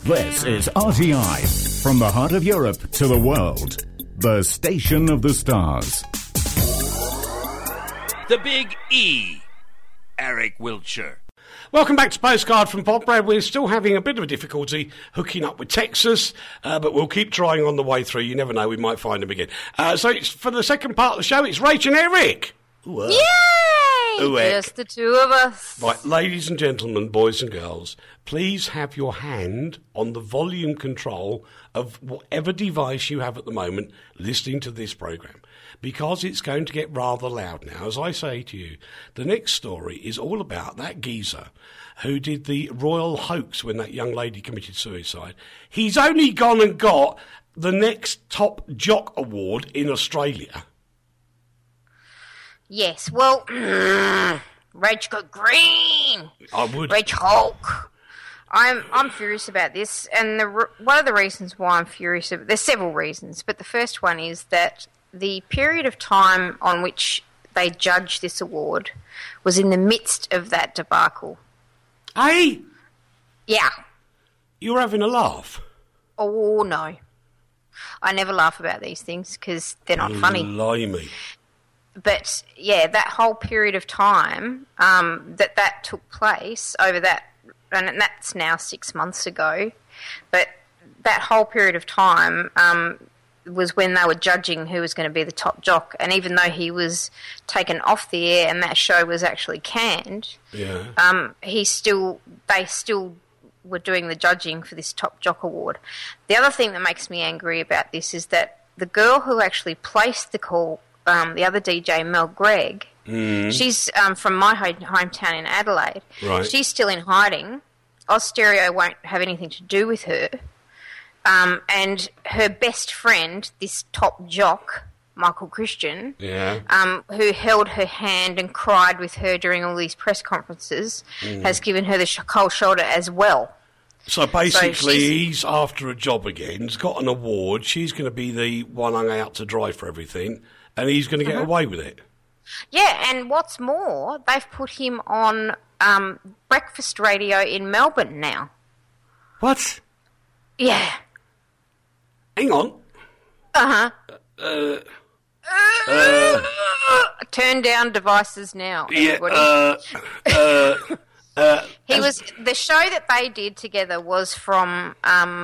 This is RTI, from the heart of Europe to the world. The Station of the Stars. The Big E, Eric Wiltshire. Welcome back to Postcard from Podbrad. We're still having a bit of a difficulty hooking up with Texas, but we'll keep trying on the way through. You never know, we might find him again. So it's, for the second part of the show, it's Rach and Eric. Yay! Just the two of us. Right, ladies and gentlemen, boys and girls, please have your hand on the volume control of whatever device you have at the moment listening to this programme, because it's going to get rather loud now. As I say to you, the next story is all about that geezer who did the royal hoax when that young lady committed suicide. He's only gone and got the next top jock award in Australia. Yes, well, Rach got green. I would. Rach Hulk. I'm furious about this, and one of the reasons why I'm furious, there's several reasons, but the first one is that the period of time on which they judged this award was in the midst of that debacle. Hey? Yeah. You're having a laugh? Oh, no. I never laugh about these things because they're not funny. Blimey. But, yeah, that whole period of time that took place over that, and that's now 6 months ago, but that whole period of time was when they were judging who was going to be the top jock, and even though he was taken off the air and that show was actually canned, they still were doing the judging for this top jock award. The other thing that makes me angry about this is that the girl who actually placed the call, the other DJ, Mel Gregg, she's from my hometown in Adelaide. Right. She's still in hiding. Austereo won't have anything to do with her. And her best friend, this top jock, Michael Christian, who held her hand and cried with her during all these press conferences, has given her the cold shoulder as well. So basically, he's after a job again. He's got an award. She's going to be the one hung out to dry for everything, and he's going to get away with it. Yeah, and what's more, they've put him on breakfast radio in Melbourne now. What? Yeah. Hang on. Turn down devices now, everybody. The show that they did together was from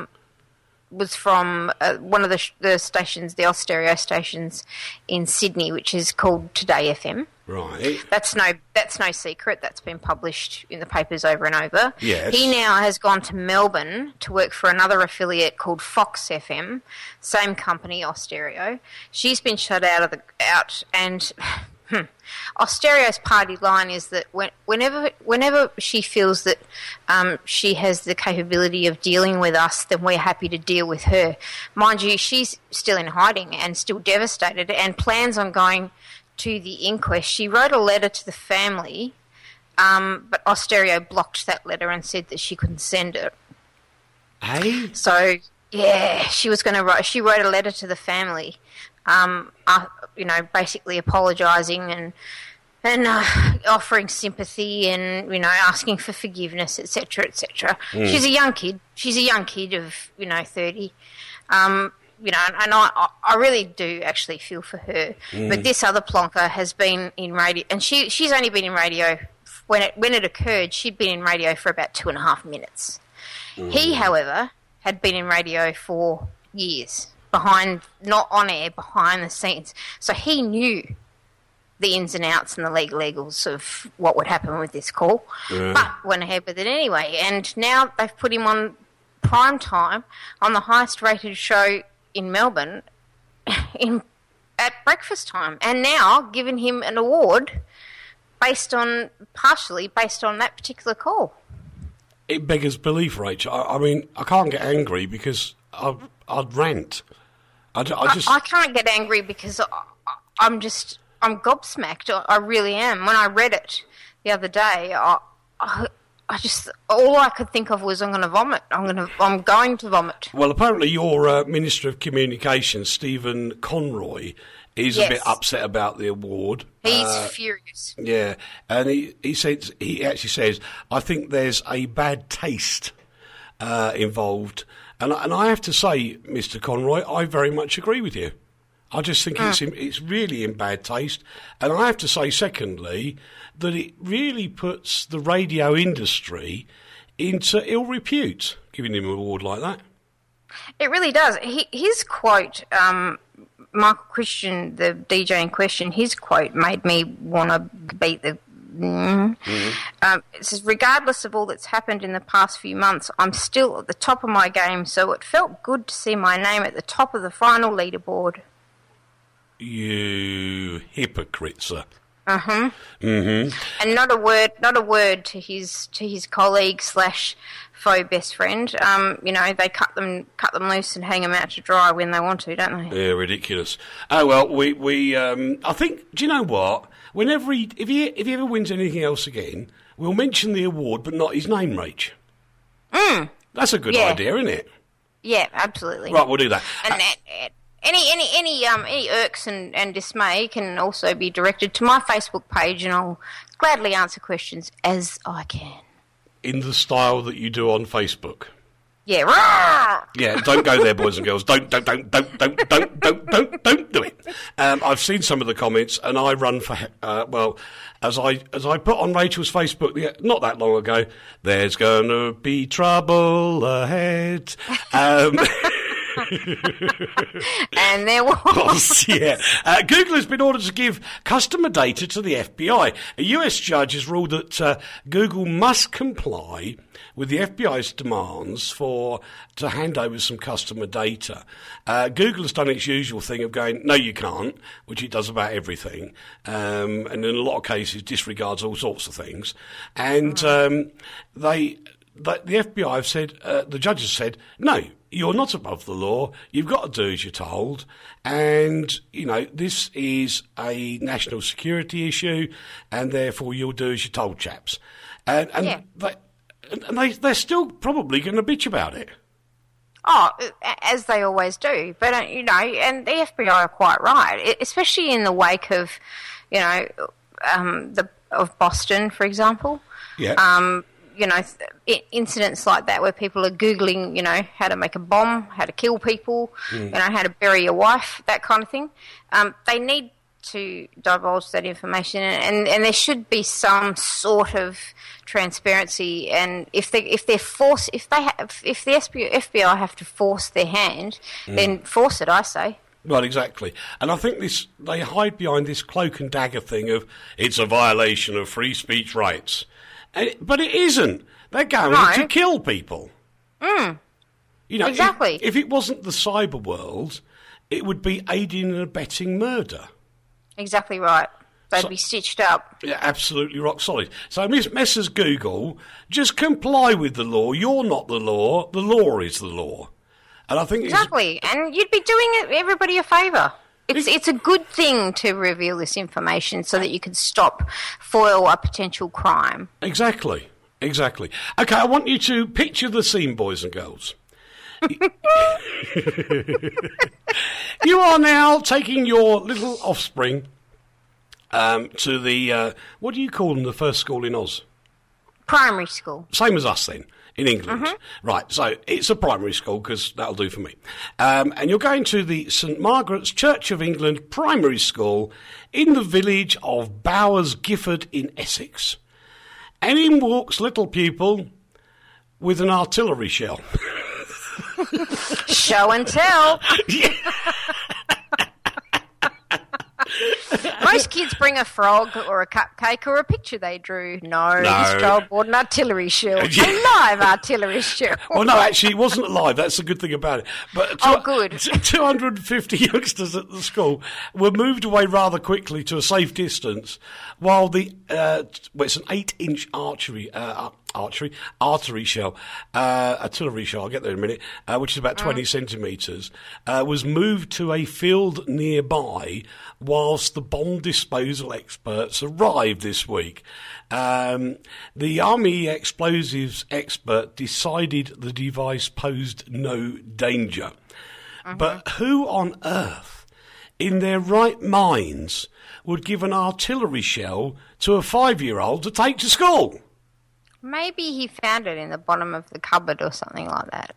one of the stations, the Austereo stations in Sydney, which is called Today FM. Right. That's no secret. That's been published in the papers over and over. Yes. He now has gone to Melbourne to work for another affiliate called Fox FM, same company, Austereo. She's been shut out and Austereo's party line is that whenever she feels that she has the capability of dealing with us, then we're happy to deal with her. Mind you, she's still in hiding and still devastated and plans on going to the inquest. She wrote a letter to the family, but Austereo blocked that letter and said that she couldn't send it. Hey? So, yeah, she wrote a letter to the family, basically apologising and offering sympathy and, asking for forgiveness, etc., etc. She's a young kid. She's a young kid of, 30. And I really do actually feel for her. But this other plonker has been in radio, and she's only been in radio when it occurred. She'd been in radio for about 2.5 minutes. He, however, had been in radio for years, not on air, behind the scenes. So he knew the ins and outs and the legals of what would happen with this call, but went ahead with it anyway. And now they've put him on prime time on the highest rated show in Melbourne at breakfast time, and now given him an award partially based on that particular call. It beggars belief, Rach. I mean, I can't get angry because I'd rant. I can't get angry because I'm gobsmacked. I really am. When I read it the other day, all I could think of was I'm going to vomit. I'm going to vomit. Well, apparently your Minister of Communications, Stephen Conroy, is a bit upset about the award. He's furious. Yeah, and he actually says, I think there's a bad taste involved. And I have to say, Mr. Conroy, I very much agree with you. I just think it's really in bad taste. And I have to say, secondly, that it really puts the radio industry into ill repute, giving him an award like that. It really does. His quote, Michael Christian, the DJ in question, his quote made me want to beat the... it says, regardless of all that's happened in the past few months, I'm still at the top of my game, so it felt good to see my name at the top of the final leaderboard. You hypocrite, sir. And not a word to his colleague / faux best friend. They cut them loose and hang them out to dry when they want to, don't they? Yeah, ridiculous. Oh well, we I think. Do you know what? Whenever if he ever wins anything else again, we'll mention the award, but not his name, Rach. That's a good idea, isn't it? Yeah, absolutely. Right, we'll do that. And any irks and dismay can also be directed to my Facebook page, and I'll gladly answer questions as I can. In the style that you do on Facebook. Yeah, rawr! Yeah, don't go there, boys and girls. Don't do it. I've seen some of the comments, and I run for as I put on Rachel's Facebook not that long ago. There's gonna be trouble ahead. And there was. Yeah. Google has been ordered to give customer data to the FBI. A US judge has ruled that Google must comply with the FBI's demands to hand over some customer data. Google has done its usual thing of going, no, you can't, which it does about everything, and in a lot of cases disregards all sorts of things. And the FBI have said, the judge has said, no, you're not above the law. You've got to do as you're told. And, this is a national security issue, and therefore you'll do as you're told, chaps. And they're still probably going to bitch about it. Oh, as they always do. But, and the FBI are quite right, especially in the wake of, of Boston, for example. Yeah. Incidents like that where people are Googling, how to make a bomb, how to kill people, how to bury your wife, that kind of thing. They need to divulge that information, and there should be some sort of transparency. And if the FBI have to force their hand, then force it, I say. Well, exactly. And I think they hide behind this cloak and dagger thing of it's a violation of free speech rights. But it isn't. They're going to kill people. Exactly. If it wasn't the cyber world, it would be aiding and abetting murder. Exactly right. They'd be stitched up. Yeah, absolutely rock solid. So, Messrs. Google, just comply with the law. You're not the law. The law is the law. And I think exactly. And you'd be doing everybody a favour. It's a good thing to reveal this information so that you can foil a potential crime. Exactly. Okay, I want you to picture the scene, boys and girls. You are now taking your little offspring to the, what do you call them, the first school in Oz? Primary school. Same as us then. In England. Right, so it's a primary school because that'll do for me. And you're going to the St Margaret's Church of England primary school in the village of Bowers Gifford in Essex. And in walks little pupil with an artillery shell. Show and tell. Yeah. Most kids bring a frog or a cupcake or a picture they drew. No. This child bought an artillery shell. A live artillery shell. Well, no, actually, it wasn't alive. That's the good thing about it. But good. 250 youngsters at the school were moved away rather quickly to a safe distance while it's an 8-inch artillery shell, I'll get there in a minute, which is about 20 centimetres, was moved to a field nearby whilst the bomb disposal experts arrived this week. The Army explosives expert decided the device posed no danger. But who on earth, in their right minds, would give an artillery shell to a 5-year-old to take to school? Maybe he found it in the bottom of the cupboard or something like that.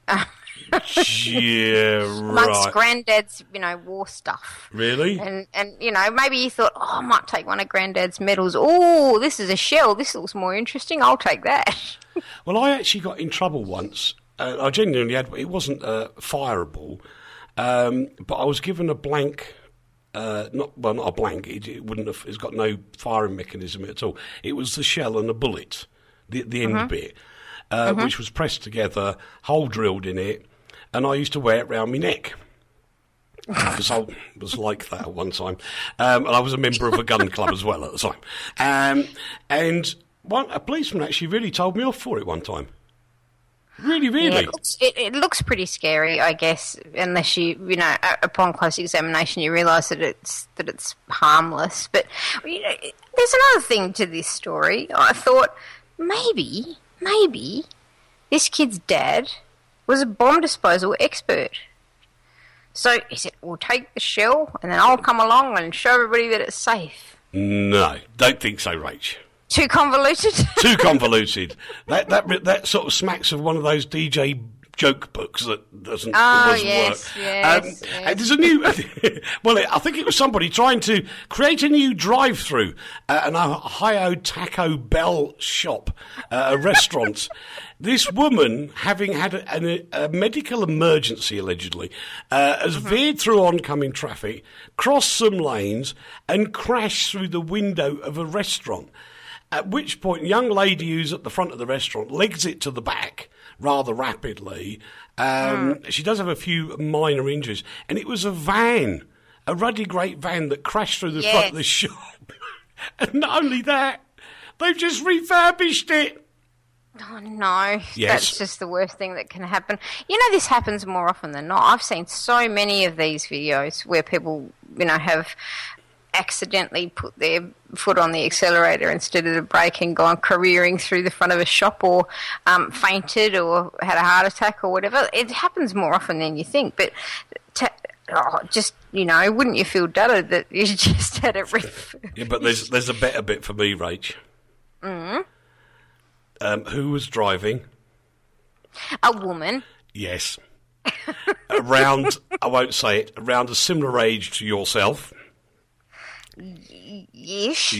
Yeah, Amongst right. Granddad's, war stuff. Really? And maybe he thought, I might take one of Granddad's medals. Oh, this is a shell. This looks more interesting. I'll take that. Well, I actually got in trouble once. I genuinely had. It wasn't fireable, but I was given a blank. Not a blank. It wouldn't have. It's got no firing mechanism at all. It was the shell and a bullet, the end bit, which was pressed together, hole drilled in it, and I used to wear it round my neck. Because I was like that at one time. And I was a member of a gun club as well at the time. And a policeman actually really told me off for it one time. Really, really. Yeah, it looks pretty scary, I guess, unless upon close examination you realise that it's harmless. But there's another thing to this story. I thought maybe this kid's dad was a bomb disposal expert. So he said, we'll take the shell and then I'll come along and show everybody that it's safe. No, don't think so, Rach. Too convoluted? Too convoluted. That sort of smacks of one of those DJ joke books that doesn't work. Yes. And there's a new... I think it was somebody trying to create a new drive-through at an Ohio Taco Bell shop, a restaurant. This woman, having had a medical emergency, allegedly, has veered through oncoming traffic, crossed some lanes, and crashed through the window of a restaurant. At which point, a young lady who's at the front of the restaurant legs it to the back rather rapidly. She does have a few minor injuries. And it was a ruddy great van that crashed through the front of the shop. And not only that, they've just refurbished it. Oh, no. Yes. That's just the worst thing that can happen. This happens more often than not. I've seen so many of these videos where people, have accidentally put their foot on the accelerator instead of the brake and gone careering through the front of a shop or fainted or had a heart attack or whatever. It happens more often than you think, but wouldn't you feel gutted that you just had it refurbished? Yeah, but there's a better bit for me, Rach. Who was driving? A woman. Yes. Around, I won't say it, around a similar age to yourself. Yes.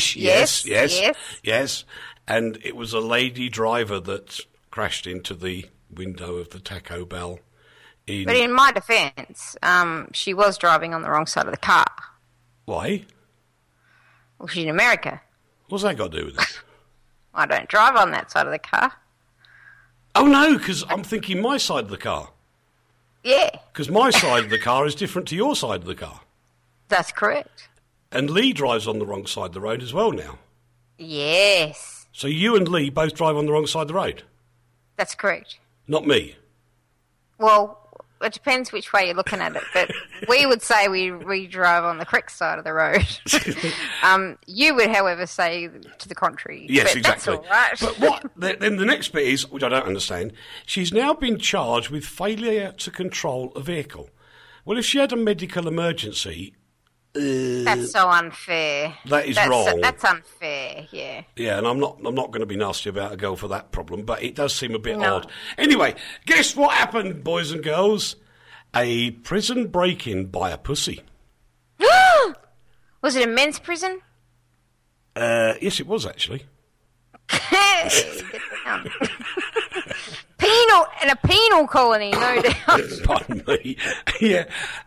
And it was a lady driver that crashed into the window of the Taco Bell. But in my defence, she was driving on the wrong side of the car. Why? Well, she's in America. What's that got to do with it? I don't drive on that side of the car. Oh, no, because I'm thinking my side of the car. Yeah. Because my side of the car is different to your side of the car. That's correct. And Lee drives on the wrong side of the road as well now. Yes. So you and Lee both drive on the wrong side of the road? That's correct. Not me? Well, it depends which way you're looking at it, but we would say we drive on the correct side of the road. You would, however, say to the contrary. Yes, but exactly. That's all right. But what? Then the next bit is, which I don't understand, she's now been charged with failure to control a vehicle. Well, if she had a medical emergency... that's so unfair. That's wrong. That's unfair, yeah. Yeah, and I'm not going to be nasty about a girl for that problem, but it does seem a bit odd. Anyway, guess what happened, boys and girls? A prison break-in by a pussy. Was it a men's prison? Yes, it was, actually. In a penal colony, no doubt. Pardon me. Yeah.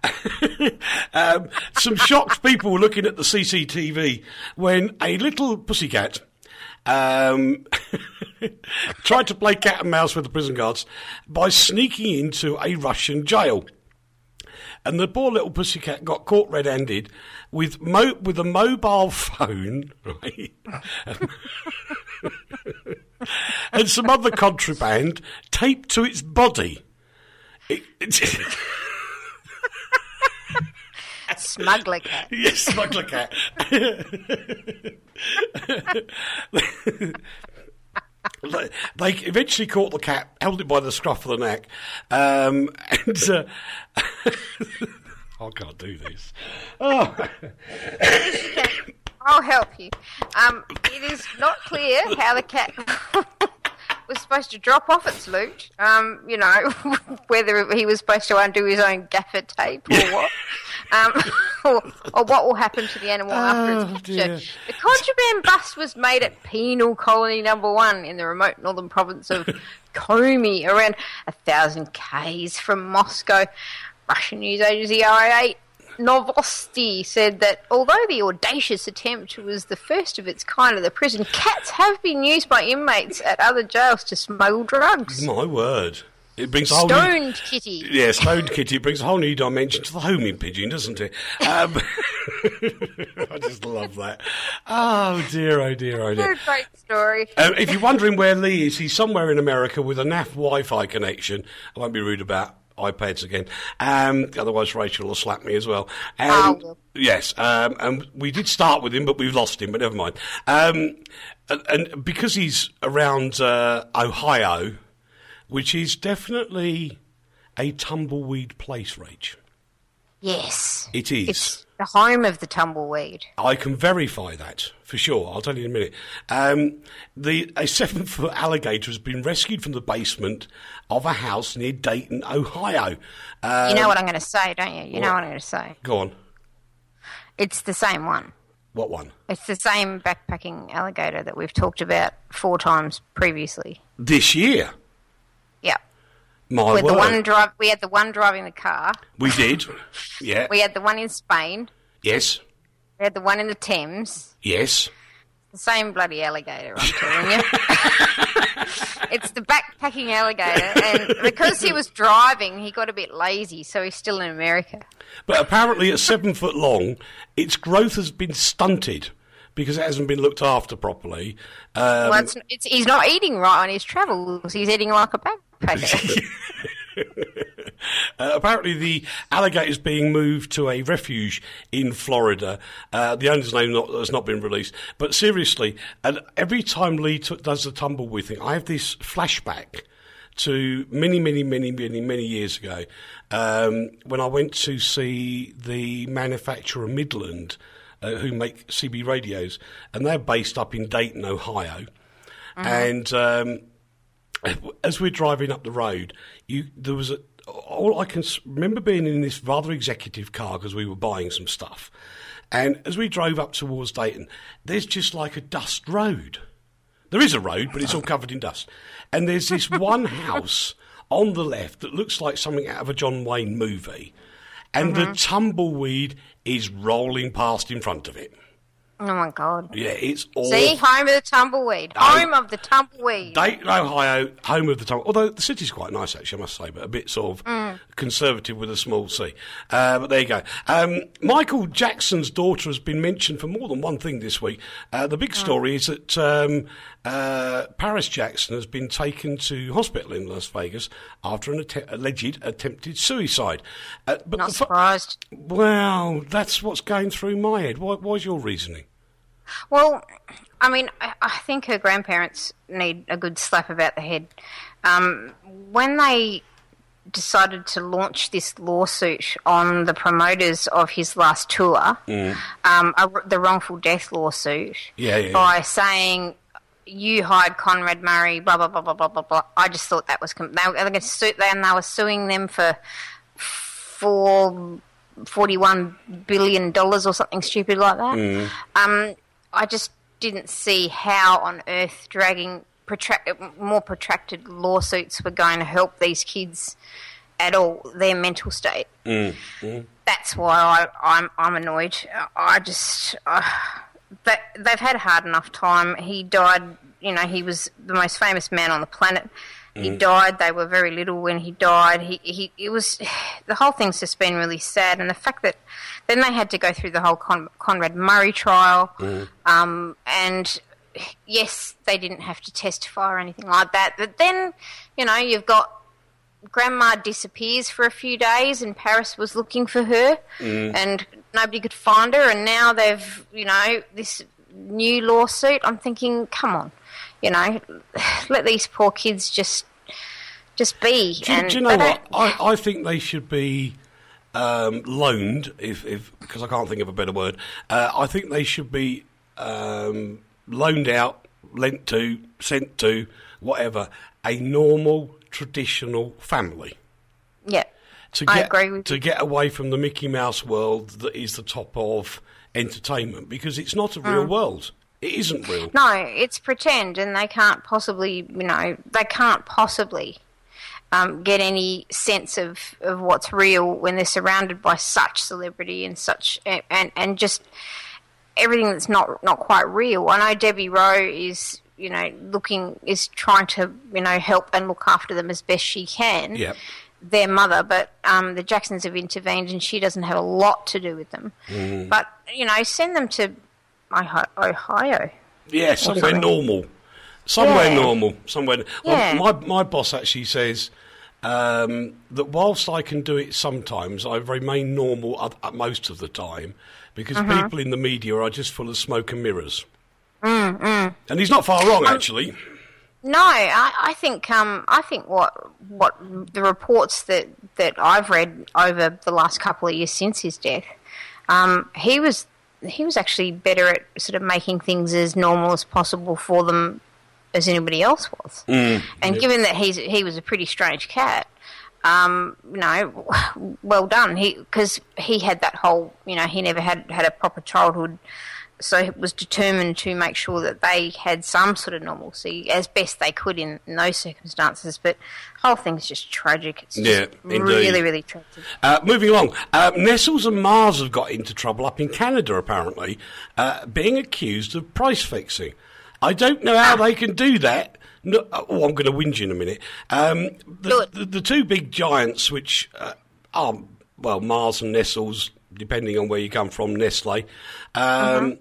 Some shocked people were looking at the CCTV when a little pussycat tried to play cat and mouse with the prison guards by sneaking into a Russian jail. And the poor little pussycat got caught red-handed with a mobile phone, right? And some other contraband taped to its body. Smuggler cat. Yes, smuggler cat. They eventually caught the cat, held it by the scruff of the neck, and I can't do this. Oh. I'll help you. It is not clear how the cat was supposed to drop off its loot. Whether he was supposed to undo his own gaffer tape or what. Or what will happen to the animal after it's captured. The contraband bust was made at Penal Colony Number 1 in the remote northern province of Komi, around 1,000 k's from Moscow. Russian news agency RIA Novosti said that although the audacious attempt was the first of its kind at the prison, cats have been used by inmates at other jails to smuggle drugs. My word. It brings a Stoned kitty. Yeah, stoned kitty. It brings a whole new dimension to the homing pigeon, doesn't it? I just love that. Oh, dear, oh, dear, oh, dear. What a great story. If you're wondering where Lee is, he's somewhere in America with a NAF Wi-Fi connection. I won't be rude about iPads again. Otherwise, Rachel will slap me as well. Yes, and we did start with him, but we've lost him, but never mind. And because he's around Ohio, which is definitely a tumbleweed place, Rach. Yes. It is. It's the home of the tumbleweed. I can verify that, for sure. I'll tell you in a minute. A 7-foot alligator has been rescued from the basement of a house near Dayton, Ohio. You know what I'm going to say, don't you? You know what I'm going to say. Go on. It's the same one. What one? It's the same backpacking alligator that we've talked about 4 times previously. This year? Yeah. My word. We had the one driving the car. We did, yeah. We had the one in Spain. Yes. We had the one in the Thames. Yes. The same bloody alligator, I'm telling you. It's the backpacking alligator, and because he was driving, he got a bit lazy, so he's still in America. But apparently at 7 foot long, its growth has been stunted because it hasn't been looked after properly. He's not eating right on his travels. He's eating like a backpacker. Apparently the alligator's being moved to a refuge in Florida. The owner's name has not been released. But seriously, every time Lee does the tumbleweed thing, I have this flashback to many years ago when I went to see the manufacturer Midland, who make CB radios, and they're based up in Dayton, Ohio. Mm-hmm. And as we're driving up the road, there was all I can remember being in this rather executive car because we were buying some stuff. And as we drove up towards Dayton, there's just like a dust road. There is a road, but it's all covered in dust. And there's this one house on the left that looks like something out of a John Wayne movie. And the tumbleweed is rolling past in front of it. Oh, my God. Yeah, it's all... See, home of the tumbleweed. Home of the tumbleweed. Dayton, Ohio, home of the tumbleweed. Although the city's quite nice, actually, I must say, but a bit sort of conservative with a small c. But there you go. Michael Jackson's daughter has been mentioned for more than one thing this week. The big story is that Paris Jackson has been taken to hospital in Las Vegas after an alleged attempted suicide. But not surprised. Well, that's what's going through my head. What's your reasoning? Well, I mean, I think her grandparents need a good slap about the head. When they decided to launch this lawsuit on the promoters of his last tour, the wrongful death lawsuit, by saying you hired Conrad Murray, blah, blah, blah, blah, blah, blah, blah. I just thought that was... they were suing them for $41 billion or something stupid like that. I just didn't see how on earth dragging more protracted lawsuits were going to help these kids at all, their mental state. That's why I'm annoyed. They've had a hard enough time. He died, he was the most famous man on the planet. He died. They were very little when he died. It was the whole thing's just been really sad, and the fact that then they had to go through the whole Conrad Murray trial, and yes, they didn't have to testify or anything like that. But then, you've got Grandma disappears for a few days, and Paris was looking for her, and nobody could find her, and now they've, this new lawsuit. I'm thinking, come on. Let these poor kids just be. Do you know what? I think they should be loaned, if because I can't think of a better word. I think they should be loaned out, lent to, sent to, whatever, a normal, traditional family. Yeah. I agree with to you. get away from the Mickey Mouse world that is the top of entertainment, because it's not a real world. It isn't real. No, it's pretend, and they can't possibly, get any sense of what's real when they're surrounded by such celebrity and such, and just everything that's not quite real. I know Debbie Rowe is, trying to, help and look after them as best she can. Yep. Their mother, but the Jacksons have intervened, and she doesn't have a lot to do with them. But send them to Ohio. Yeah, somewhere normal. Somewhere. Yeah. Well, my boss actually says that whilst I can do it sometimes, I remain normal most of the time, because people in the media are just full of smoke and mirrors. And he's not far wrong, actually. No, I think what the reports that I've read over the last couple of years since his death, he was actually better at sort of making things as normal as possible for them as anybody else was. And given that he was a pretty strange cat, well done. Because he had that whole, he never had a proper childhood. So he was determined to make sure that they had some sort of normalcy as best they could in those circumstances. But the whole thing's just tragic. It's just really, really tragic. Moving along, Nestles and Mars have got into trouble up in Canada, apparently, being accused of price fixing. I don't know how they can do that. No, I'm going to whinge in a minute. The two big giants, which are, Mars and Nestles, depending on where you come from, Nestle. I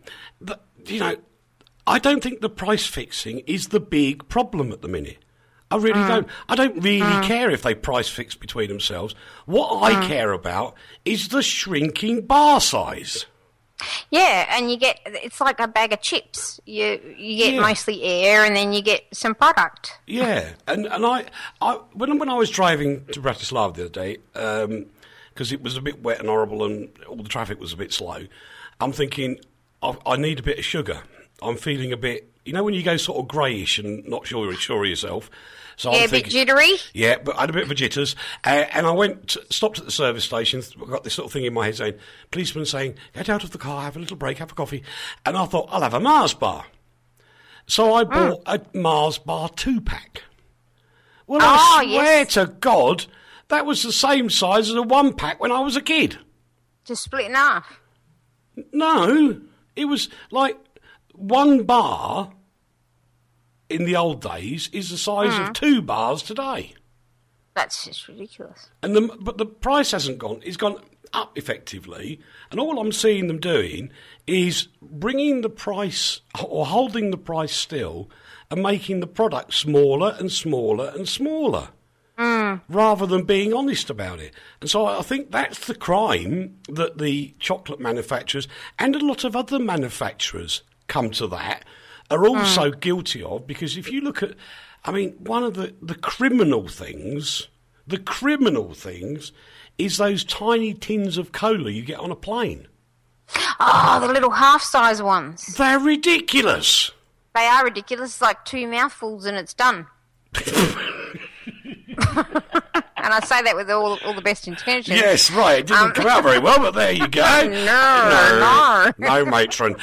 don't think the price fixing is the big problem at the minute. I really don't. I don't really care if they price fix between themselves. What I care about is the shrinking bar size. Yeah, and it's like a bag of chips. You get mostly air, and then you get some product. Yeah, and I when I was driving to Bratislava the other day, because it was a bit wet and horrible and all the traffic was a bit slow, I'm thinking, I need a bit of sugar. I'm feeling a bit, when you go sort of greyish and not sure of yourself. So I'm thinking, a bit jittery? Yeah, but I had a bit of a jitters. And I stopped at the service station, got this sort of thing in my head saying, policeman saying, get out of the car, have a little break, have a coffee. And I thought, I'll have a Mars bar. So I bought a Mars bar 2-pack. Well, I swear to God, that was the same size as a 1-pack when I was a kid. Just split in half? No, it was like 1 bar in the old days is the size of 2 bars today. That's just ridiculous. But the price hasn't gone. It's gone up effectively, and all I'm seeing them doing is bringing the price or holding the price still and making the product smaller and smaller and smaller. Rather than being honest about it. And so I think that's the crime that the chocolate manufacturers and a lot of other manufacturers come to that are also guilty of, because if you look at, one of the criminal things is those tiny tins of cola you get on a plane. Oh, the little half-size ones. They're ridiculous. They are ridiculous. It's like 2 mouthfuls and it's done. And I say that with all the best intentions. Yes, right. It didn't come out very well, but there you go. No, matron.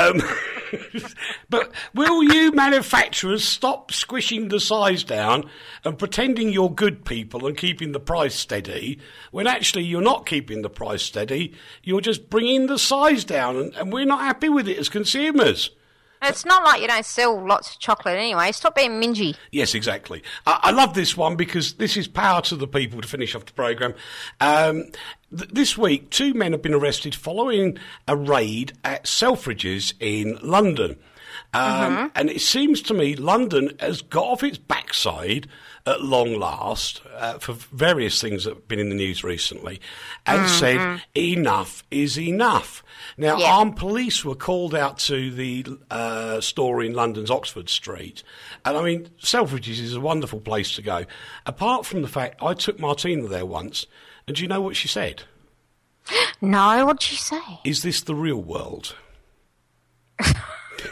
But will you manufacturers stop squishing the size down and pretending you're good people and keeping the price steady, when actually you're not keeping the price steady, you're just bringing the size down, and we're not happy with it as consumers. It's not like you don't sell lots of chocolate anyway. Stop being mingy. Yes, exactly. I love this one because this is power to the people to finish off the programme. This week, 2 men have been arrested following a raid at Selfridges in London. And it seems to me London has got off its backside at long last for various things that have been in the news recently and said enough is enough. Now, armed police were called out to the store in London's Oxford Street. And, Selfridges is a wonderful place to go. Apart from the fact I took Martina there once, and do you know what she said? No, what'd she say? Is this the real world?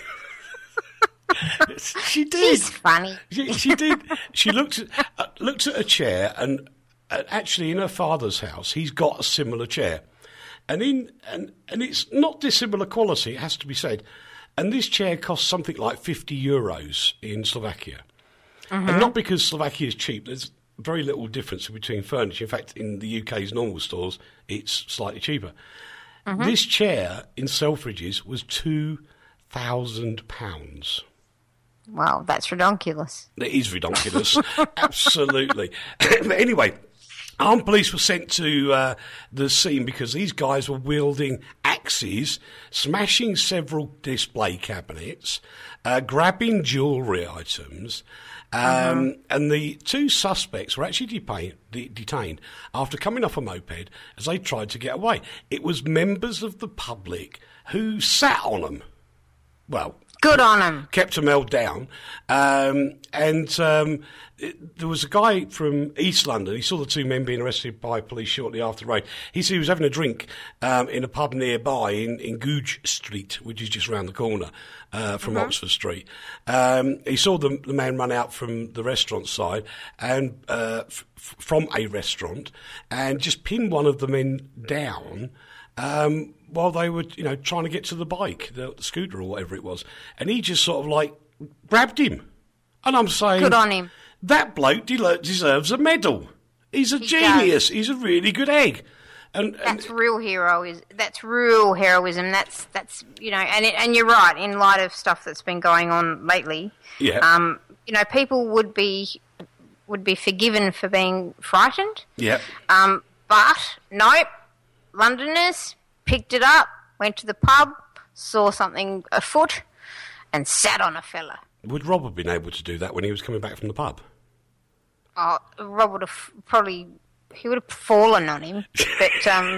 She did. She's funny. She did. She looked at a chair, and actually in her father's house, he's got a similar chair, and it's not dissimilar quality. It has to be said. And this chair costs something like €50 in Slovakia, and not because Slovakia is cheap. There's very little difference between furniture. In fact, in the UK's normal stores, it's slightly cheaper. This chair in Selfridges was £2,000. Wow, that's ridiculous. It is ridiculous, absolutely. But anyway, armed police were sent to the scene because these guys were wielding axes, smashing several display cabinets, grabbing jewellery items, and the two suspects were actually detained after coming off a moped as they tried to get away. It was members of the public who sat on them. Well, good on them. Kept them held down. There was a guy from East London. He saw the two men being arrested by police shortly after the raid. He said he was having a drink in a pub nearby in Goodge Street, which is just round the corner from Oxford Street. He saw the man run out from the restaurant side and from a restaurant and just pinned one of the men down while they were, trying to get to the bike, the scooter or whatever it was. And he just sort of grabbed him. And I'm saying, good on him. That bloke deserves a medal. He's a genius. He's a really good egg. And that's real heroism. That's real heroism. That's and you're right. In light of stuff that's been going on lately, people would be forgiven for being frightened. Yeah. But nope. Londoners picked it up, went to the pub, saw something afoot, and sat on a fella. Would Rob have been able to do that when he was coming back from the pub? Oh, Rob would have he would have fallen on him, but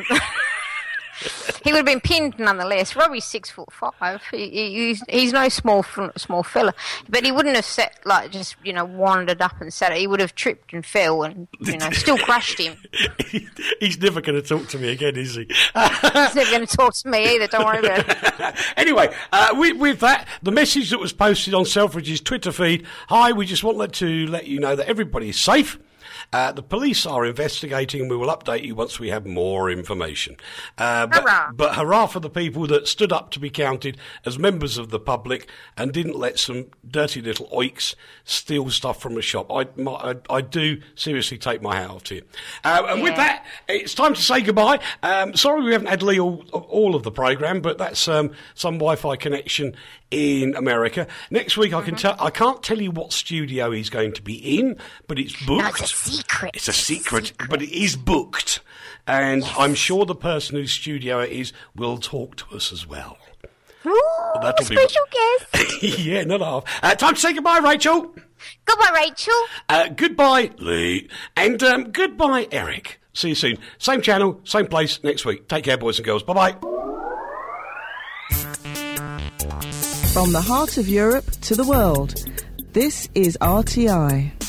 he would have been pinned nonetheless. Robbie's 6'5". He's no small fella, but he wouldn't have just wandered up and sat. He would have tripped and fell and still crushed him. He's never going to talk to me again, is he? He's never going to talk to me either. Don't worry about it. Anyway, with that, the message that was posted on Selfridge's Twitter feed: "Hi, we just want to let you know that everybody is safe. The police are investigating and we will update you once we have more information." But hurrah for the people that stood up to be counted as members of the public and didn't let some dirty little oiks steal stuff from a shop. I do seriously take my hat off to you. With that, it's time to say goodbye. Sorry we haven't had Lee all of the programme, but that's some Wi-Fi connection in America. Next week I can't tell you what studio he's going to be in, but it's booked. No, it's a secret. It's a secret, but it is booked. And yes. I'm sure the person whose studio it is will talk to us as well. Ooh, special guest. Yeah, not half. Time to say goodbye, Rachel. Goodbye, Rachel. Goodbye, Lee. And goodbye, Eric. See you soon. Same channel, same place next week. Take care, boys and girls. Bye-bye. From the heart of Europe to the world, this is RTI.